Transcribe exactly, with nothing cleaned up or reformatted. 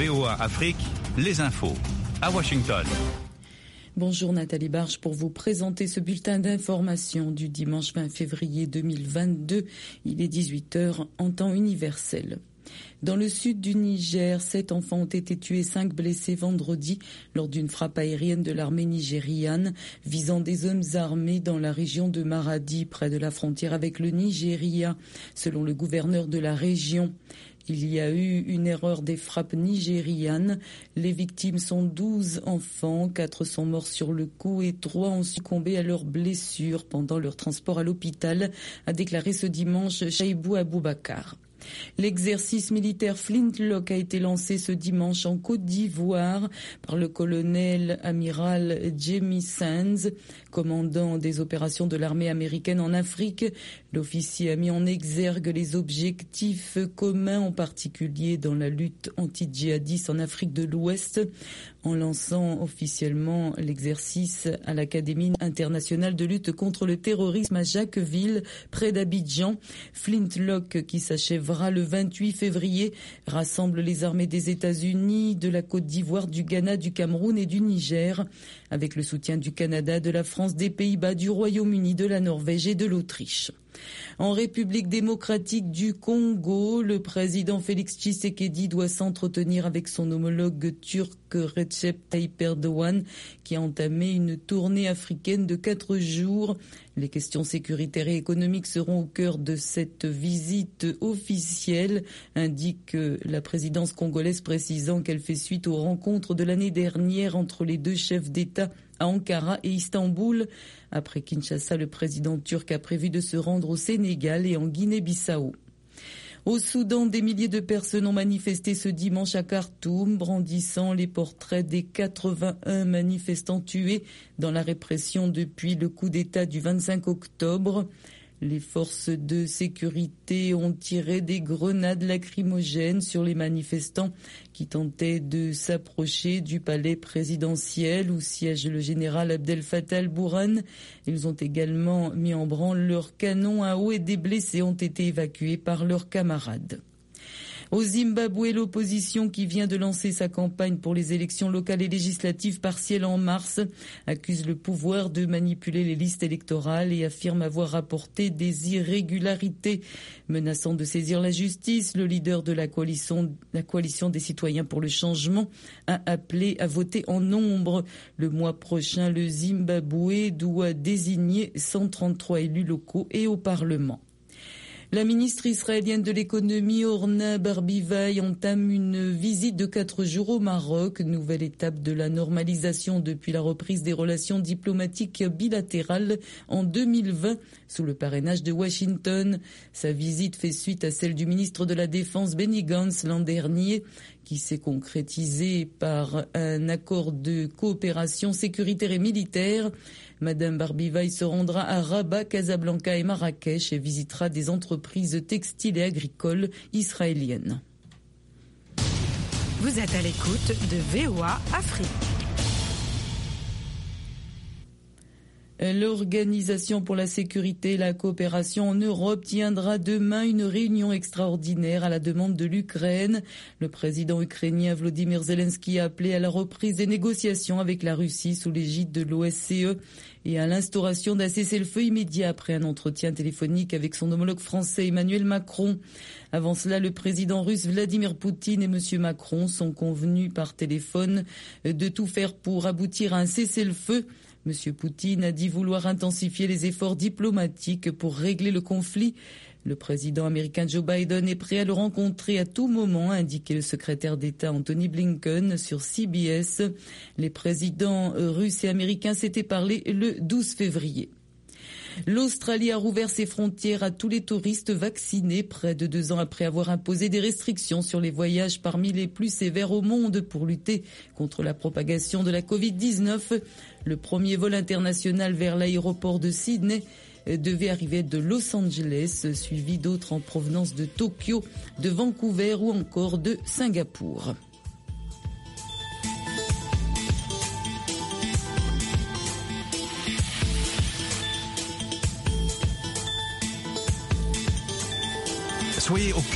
V O A Afrique, les infos. À Washington. Bonjour Nathalie Barge pour vous présenter ce bulletin d'information du dimanche vingt février deux mille vingt-deux. Il est dix-huit heures en temps universel. Dans le sud du Niger, sept enfants ont été tués, cinq blessés vendredi lors d'une frappe aérienne de l'armée nigériane visant des hommes armés dans la région de Maradi, près de la frontière avec le Nigeria, selon le gouverneur de la région. Il y a eu une erreur des frappes nigérianes. Les victimes sont douze enfants, quatre sont morts sur le coup et trois ont succombé à leurs blessures pendant leur transport à l'hôpital, a déclaré ce dimanche Chaibou Aboubakar. L'exercice militaire Flintlock a été lancé ce dimanche en Côte d'Ivoire par le colonel amiral Jamie Sands, commandant des opérations de l'armée américaine en Afrique. L'officier a mis en exergue les objectifs communs, en particulier dans la lutte anti-djihadiste en Afrique de l'Ouest, en lançant officiellement l'exercice à l'Académie internationale de lutte contre le terrorisme à Jacquesville, près d'Abidjan. Flintlock, qui s'achèvera le vingt-huit février, rassemble les armées des États-Unis, de la Côte d'Ivoire, du Ghana, du Cameroun et du Niger, avec le soutien du Canada, de la France, des Pays-Bas, du Royaume-Uni, de la Norvège et de l'Autriche. En République démocratique du Congo, le président Félix Tshisekedi doit s'entretenir avec son homologue turc Recep Tayyip Erdogan, qui a entamé une tournée africaine de quatre jours. Les questions sécuritaires et économiques seront au cœur de cette visite officielle, indique la présidence congolaise, précisant qu'elle fait suite aux rencontres de l'année dernière entre les deux chefs d'État à Ankara et Istanbul. Après Kinshasa, le président turc a prévu de se rendre au Sénégal et en Guinée-Bissau. Au Soudan, des milliers de personnes ont manifesté ce dimanche à Khartoum, brandissant les portraits des quatre-vingt-un manifestants tués dans la répression depuis le coup d'État du vingt-cinq octobre. Les forces de sécurité ont tiré des grenades lacrymogènes sur les manifestants qui tentaient de s'approcher du palais présidentiel où siège le général Abdel Fattah al-Burhan. Ils ont également mis en branle leurs canons à eau et des blessés ont été évacués par leurs camarades. Au Zimbabwe, l'opposition qui vient de lancer sa campagne pour les élections locales et législatives partielles en mars accuse le pouvoir de manipuler les listes électorales et affirme avoir rapporté des irrégularités. Menaçant de saisir la justice, le leader de la coalition, la coalition des citoyens pour le changement a appelé à voter en nombre. Le mois prochain, le Zimbabwe doit désigner cent trente-trois élus locaux et au Parlement. La ministre israélienne de l'économie, Orna Barbivaï, entame une visite de quatre jours au Maroc, nouvelle étape de la normalisation depuis la reprise des relations diplomatiques bilatérales en deux mille vingt sous le parrainage de Washington. Sa visite fait suite à celle du ministre de la Défense Benny Gantz l'an dernier, qui s'est concrétisée par un accord de coopération sécuritaire et militaire. Madame Barbivaï se rendra à Rabat, Casablanca et Marrakech et visitera des entreprises textiles et agricoles israéliennes. Vous êtes à l'écoute de V O A Afrique. L'Organisation pour la sécurité et la coopération en Europe tiendra demain une réunion extraordinaire à la demande de l'Ukraine. Le président ukrainien Volodymyr Zelensky a appelé à la reprise des négociations avec la Russie sous l'égide de l'O S C E et à l'instauration d'un cessez-le-feu immédiat après un entretien téléphonique avec son homologue français Emmanuel Macron. Avant cela, le président russe Vladimir Poutine et M. Macron sont convenus par téléphone de tout faire pour aboutir à un cessez-le-feu. M. Poutine a dit vouloir intensifier les efforts diplomatiques pour régler le conflit. Le président américain Joe Biden est prêt à le rencontrer à tout moment, a indiqué le secrétaire d'État Anthony Blinken sur C B S. Les présidents russes et américains s'étaient parlé le douze février. L'Australie a rouvert ses frontières à tous les touristes vaccinés près de deux ans après avoir imposé des restrictions sur les voyages parmi les plus sévères au monde pour lutter contre la propagation de la covid dix-neuf. Le premier vol international vers l'aéroport de Sydney devait arriver de Los Angeles, suivi d'autres en provenance de Tokyo, de Vancouver ou encore de Singapour. Soyez au